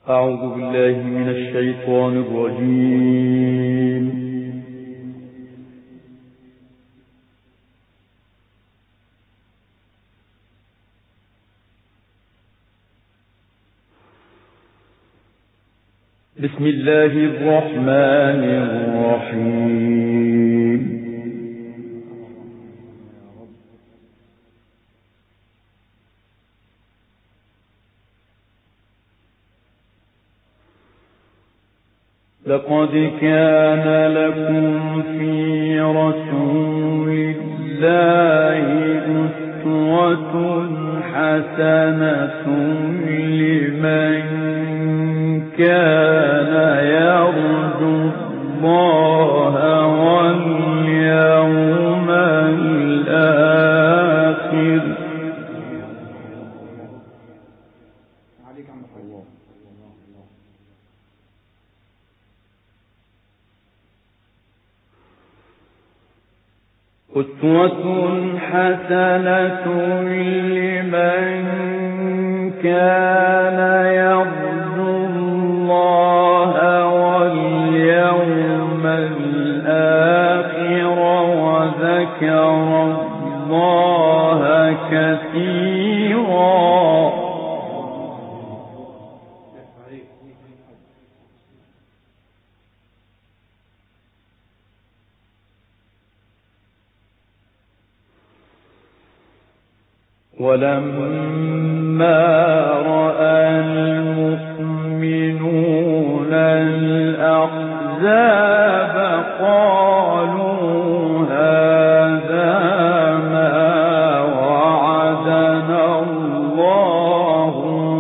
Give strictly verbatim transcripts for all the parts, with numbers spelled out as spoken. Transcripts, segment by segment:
أعوذ بالله من الشيطان الرجيم. بسم الله الرحمن الرحيم. لقد كان لكم في رسول الله أسوة حسنة لمن كان يرجو الله واليوم الآخر. أسوة حسنة لمن كان يرجو الله واليوم الآخر وذكر الله كثيرا. ولما رأى المؤمنون الأحزاب قالوا هذا ما وعدنا الله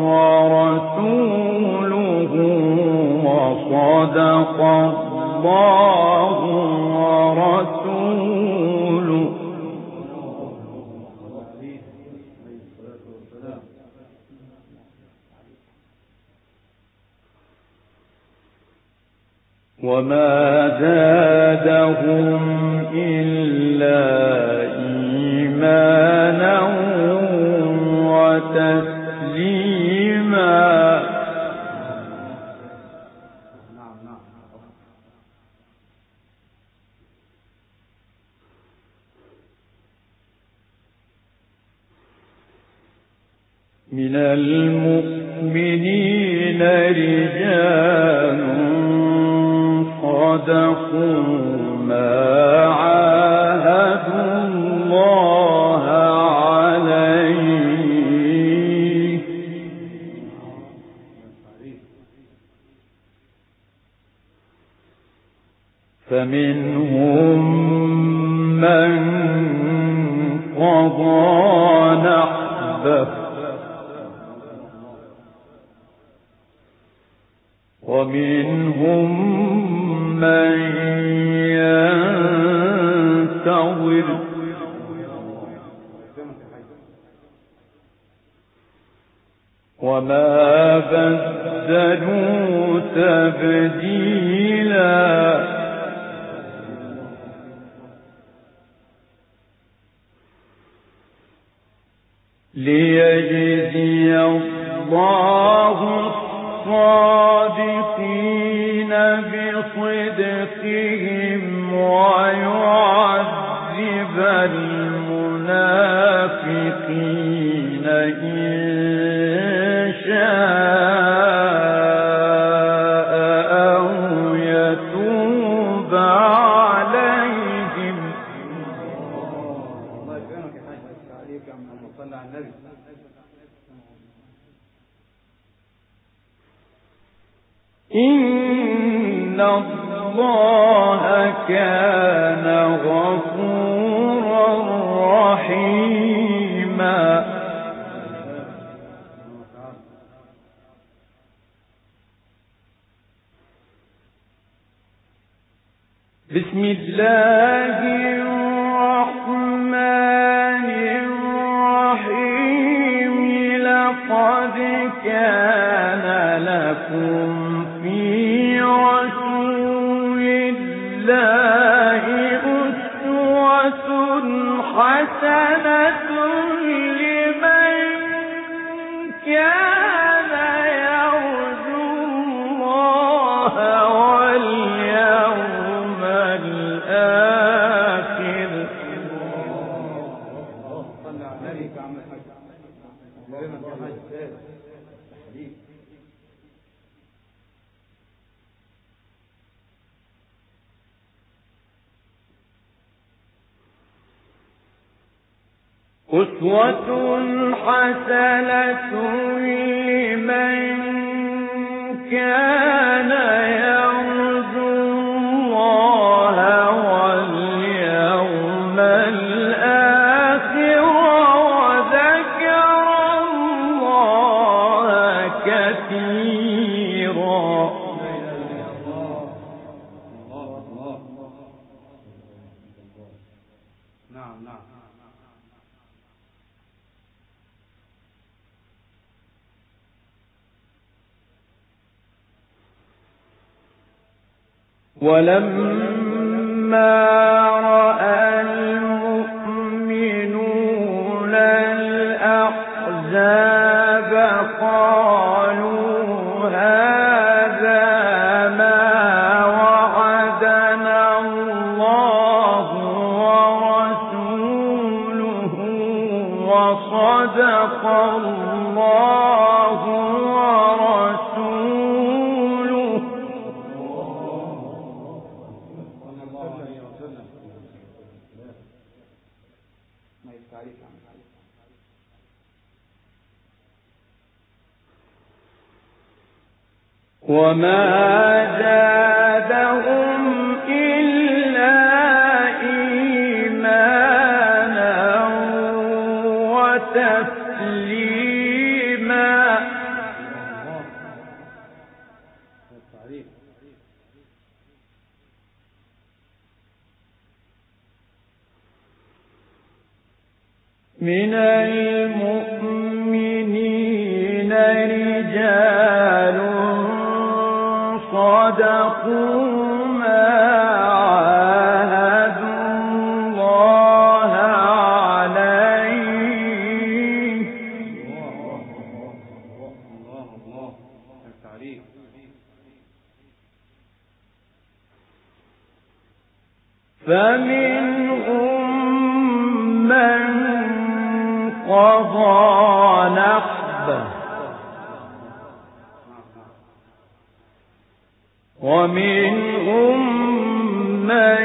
ورسوله وصدق الله ورسوله. وما زادهم إلا إيمانا وتسليما. من المؤمنين رجال صدقوا ما عاهدوا الله عليه فمنهم من قضى نحبه ومنهم من ينتظر وما بدلوا تبديلا. ليجزي الله الصادقين بصدقهم ويعذب المنافقين إن شاء أو يتوب عليهم. الله يكرمك يا حاج عليك يا محمد صلى على النبي. إن الله كان غفورا رحيما. بسم الله الرحمن الرحيم. لقد كان لكم في رسول الله أسوة حسنة لمن كان يرجو واليوم الآخر. أسوة حسنة لمن كان يرجو الله واليوم الآخر وذكر الله كثيرا. نعم نعم. ولما رأى المؤمنون الأحزاب قالوا هذا ما وعدنا الله ورسوله وصدق الله ورسوله. وما زادهم إلا إيمانا وتسليما. من المؤمنين رجال صدقوا ما عاهدوا الله عليه. فمنهم من قضى نحبه ومنهم من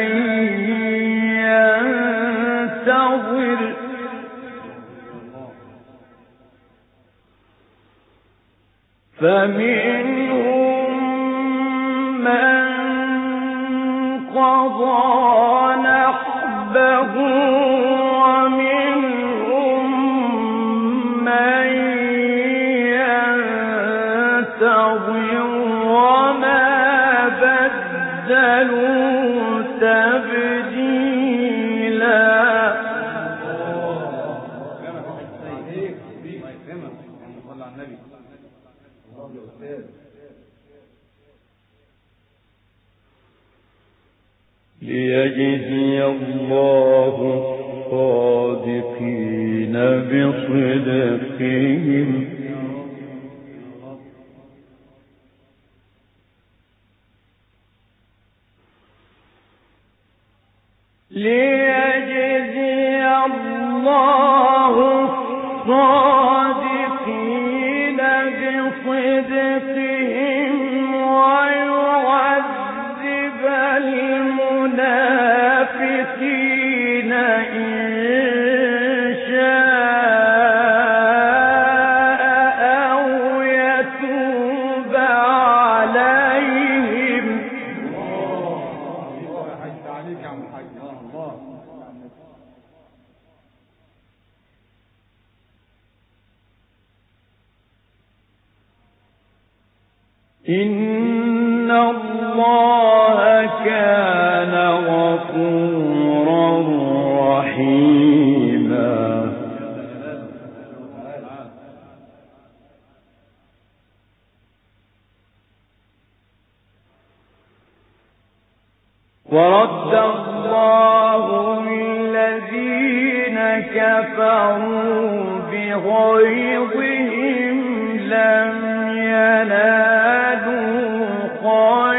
ينتظر فمنهم من قضى نحبه ومنهم من ينتظر وما بدلوا تبديلا. ليجزي الله الصادقين بصدقهم ليجزي الله الصادقين بصدقهم ويعذب المنافقين إن شاء أو يتوب عليهم. إن الله كان غفورا رحيما. ورد الله الذين كفروا بغيظهم لم ينالوا خيرا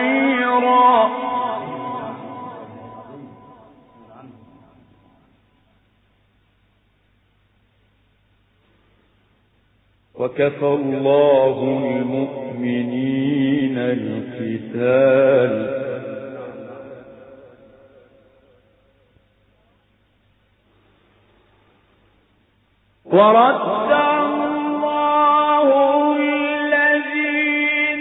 وكفى الله المؤمنين القتال ورد الله الذين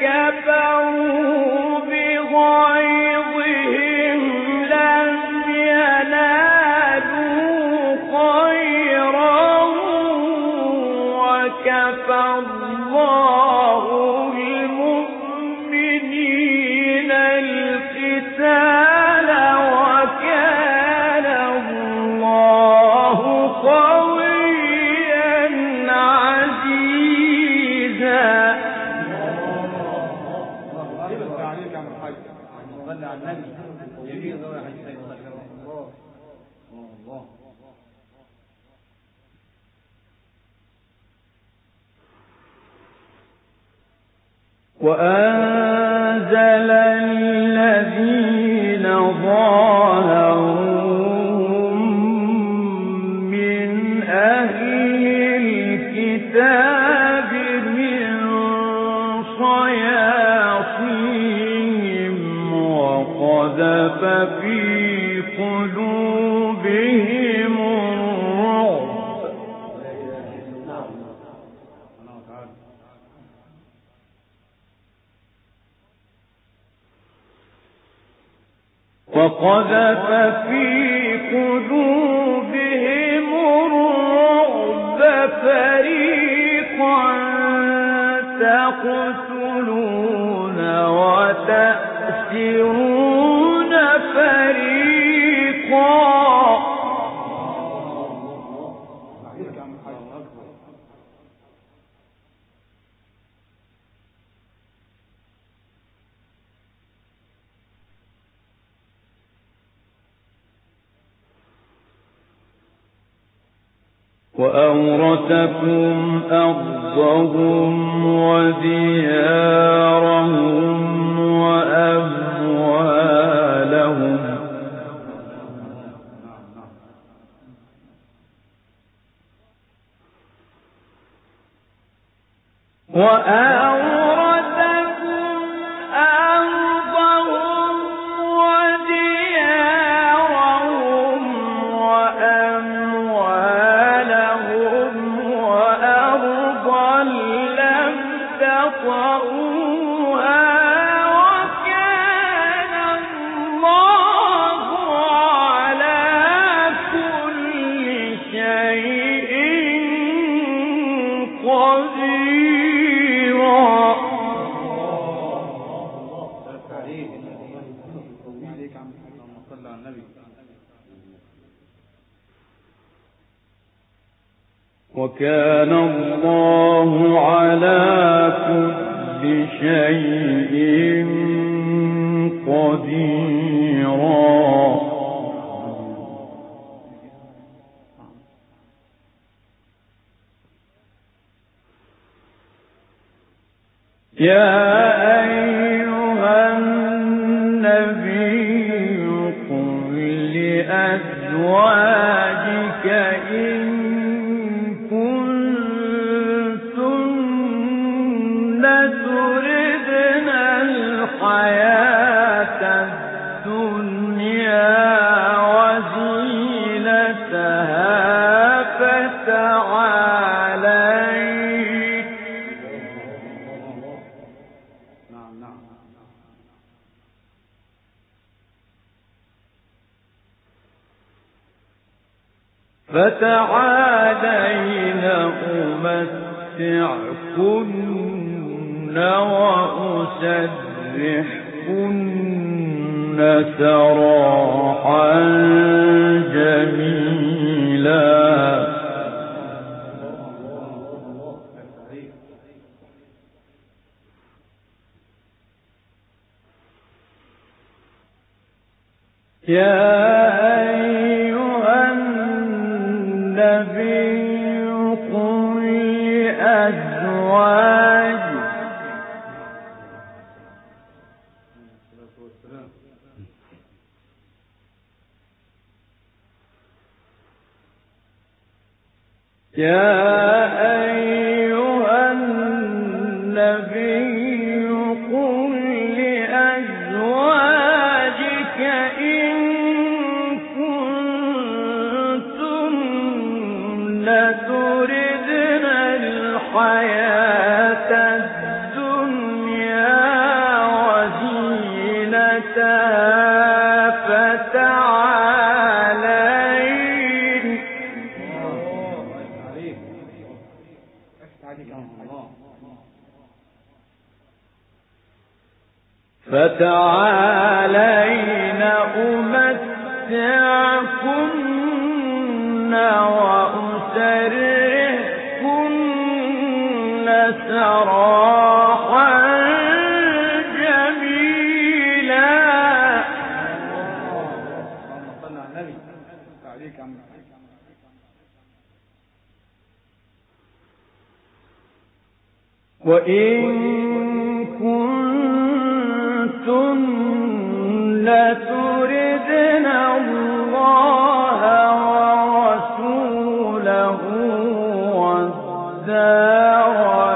كفروا بغيظهم لم ينالوا خيرا وكفى الله المؤمنين القتال وكان الله قويا عزيزا. وأنزل الذين ظاهروهم من أهل الكتاب من صياصيهم وقذف في قلوبهم الرعب وقذف في قلوبهم الرعب فريقا تقتلون وتأسرون فريقا. وأورثكم أرضهم وديارهم وأموالهم وأورثكم أرضهم وديارهم وأموالهم وأرضا لم تطئوها وكان الله على كل شيء قديرا. وكان الله على كل شيء قديرا. يا أيها النبي قل لأزواجك إن كنتن تردن الحياة الدنيا وزينتها فتعالين فتعالين أمتعكن وأسرحكن سراحا جميلا. يا أيها النبي قل لأزواجك يا أيها النبي قل لأزواجك إن كنتن تردن الحياة الدنيا وزينتها فتعالين فتعالين أمتعكن وأسرحكن سراحا جميلا. وإن كنتن تردن الله ورسوله والدار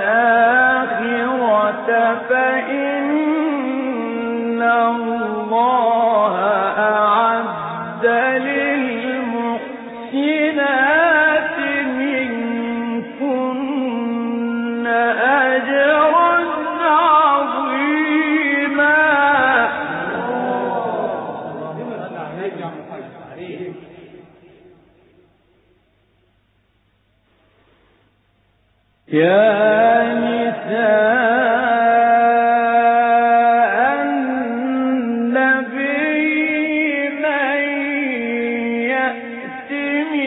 الآخرة فإن الله أعد للمحسنات منكن أجرا عظيما. يا نساء النبي من يأت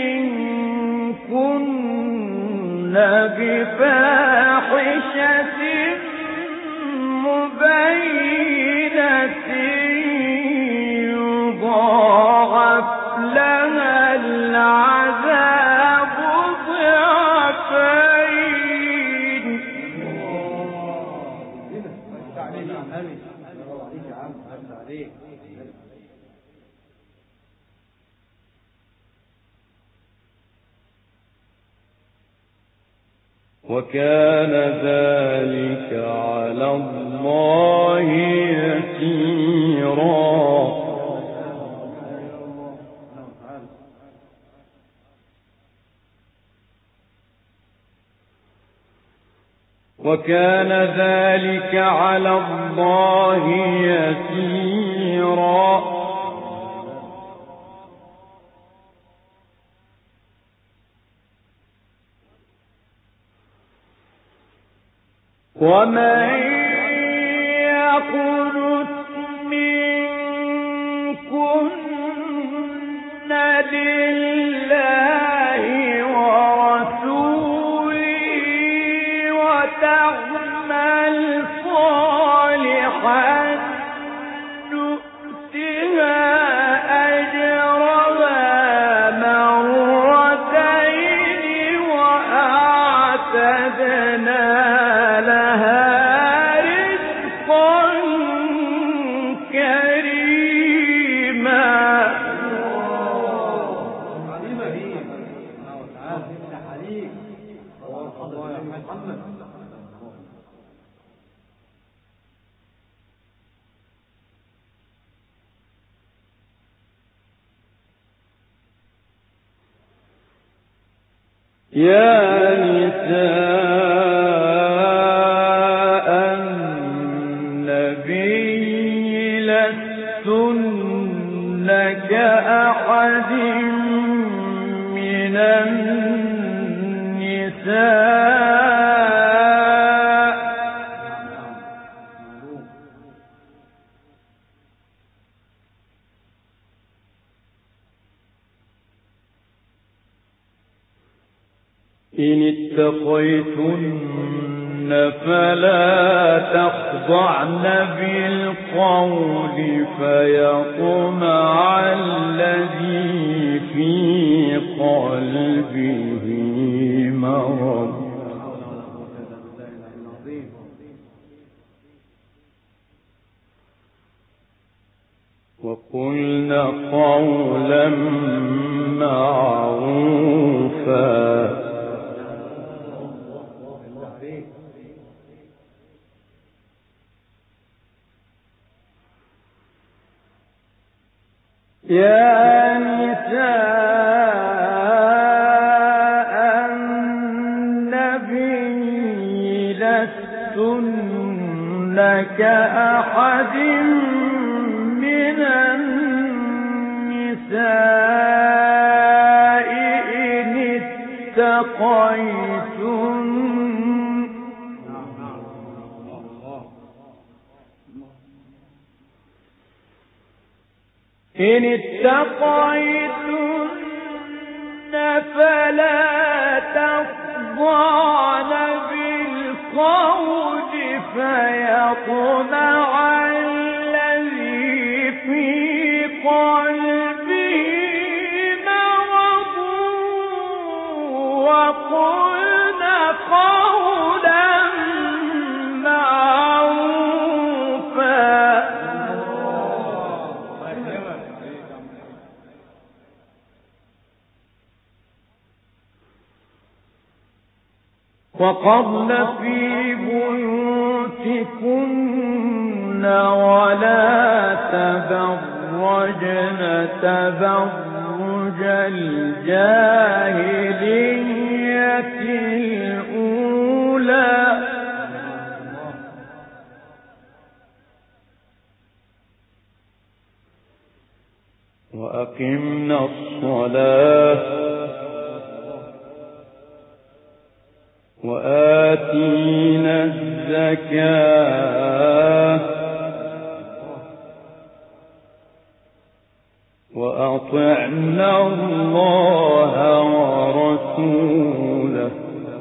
منكن بفاحشة مبينة يضاعف لها العذاب ضعفين. وكان ذلك على الله يسيرا. وكان ذلك على الله يسيرا. ومن يقنت منكن لله ورسوله وتعمل صالحا نؤتها أجرها مرتين وأعتدنا يا نساء النبي لستن كأحد من النساء إن اتقيتن فلا تخضعن بالقول فيطمع الذي في قلبه مرض وقلن قولا معروفا يا نساء النبي لستن كأحد من النساء إن اتقيتن إن اتقيتن فلا تخضعن بالقول فيطمع الذي في قلبه مرض وقلن قولا معروفا وقرن في بيوتكن ولا تبرجن تبرج الجاهلية الأولى وأقمنا الصلاة وآتينا الزكاة وأطعنا الله ورسوله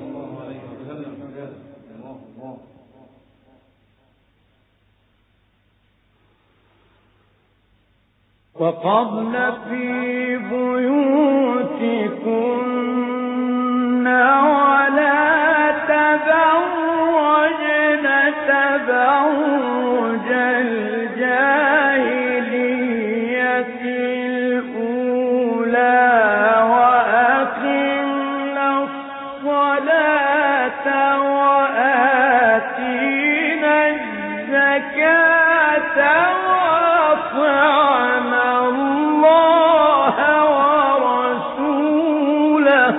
وقرن في بيوتكن ولا تبرجن تبرج الجاهلية الأولى وأقمنا الصلاة وآتينا الزكاة وأطعنا الله ورسوله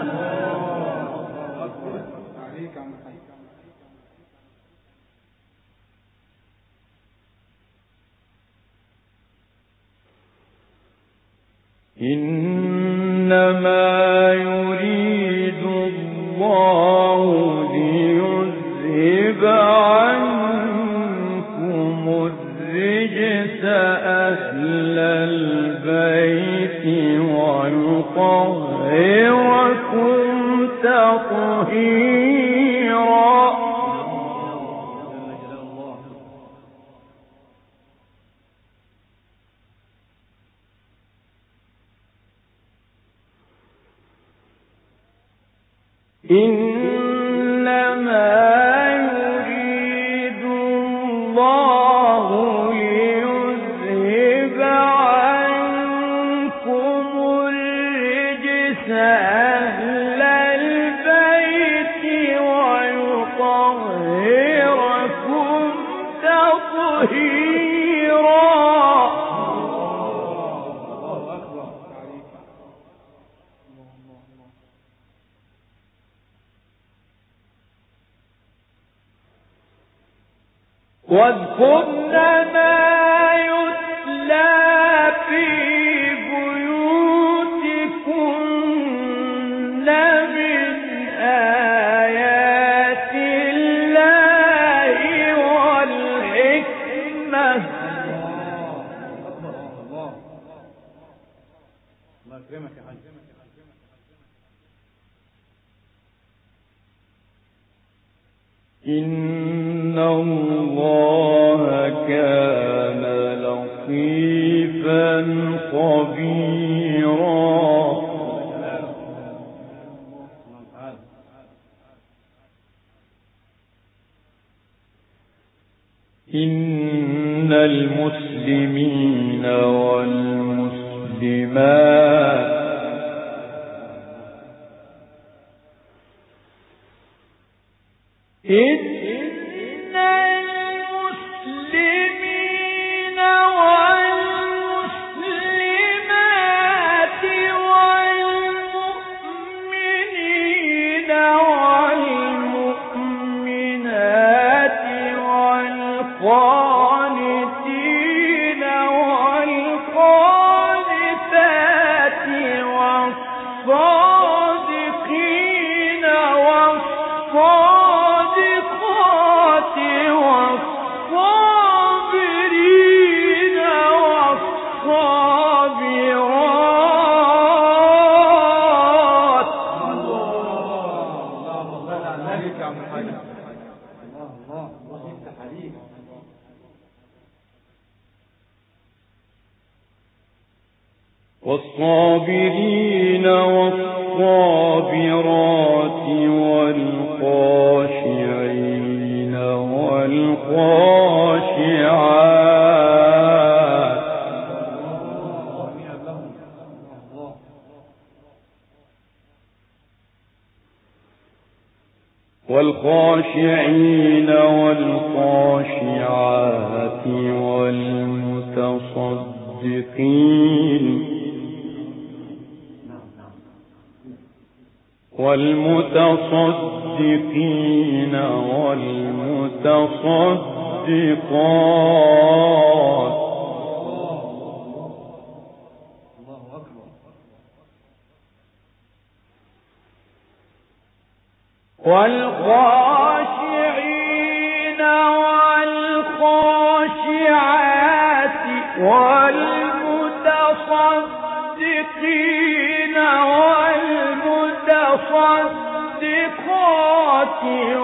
إنما يريد الله ليذهب عنكم الرجس أهل البيت ويطهركم تطهيرا إنما يريد الله ليذهب عنكم الرجس أهل البيت ويطهركم تطهيرا واذكرن ما يتلى في بيوتكن من آيات الله والحكمة الله يكرمك يا حاج إن الله كان لطيفا خبيرا إن المسلمين والمسلمات إن المسلمين والمسلمات والقانتين والقانتات والصادقين والصادقات والصابرين والصابرات. والصابرين والصابرات والخاشعين والخاشعات والخاشعين والخاشعات والمتصدقين والمتصدقين والمتصدقات والخاشعين والخاشعات والمتصدقين والمتصدقات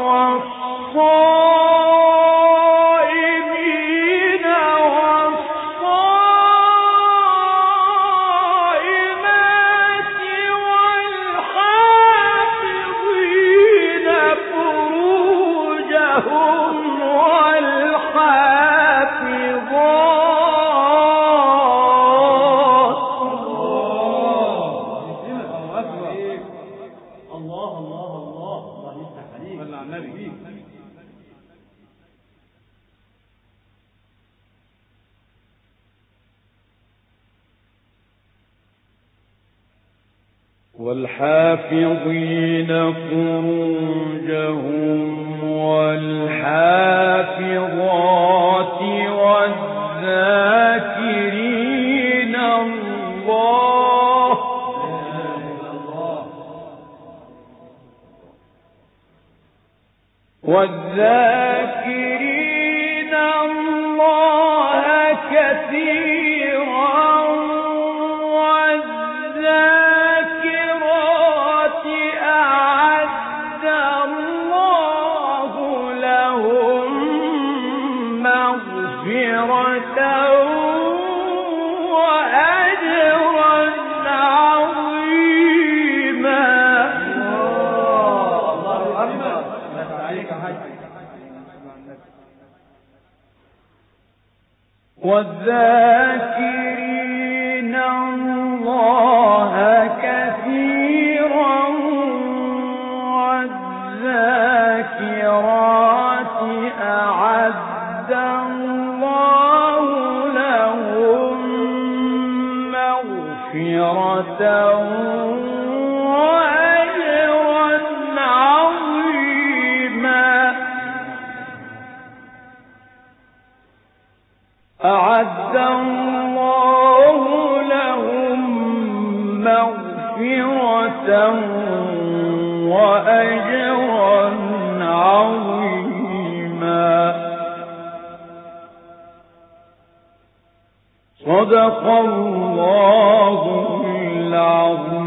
والصائمين والصائمات والحافظين فروجهم والحافظات. الله الله الله الله يفتح عليك. صلى على النبي. والحافظين فروجهم والحافظات والذاكرين الله والذاكرين الله كثيرا والذاكرات أعد الله لهم مغفرة وأجرا عظيما. والذاكرين الله كثيرا والذاكرات أعد الله لهم مغفرة وأجرا عظيما. أعد الله لهم مغفرة وأجرا عظيما. صدق الله العظيم.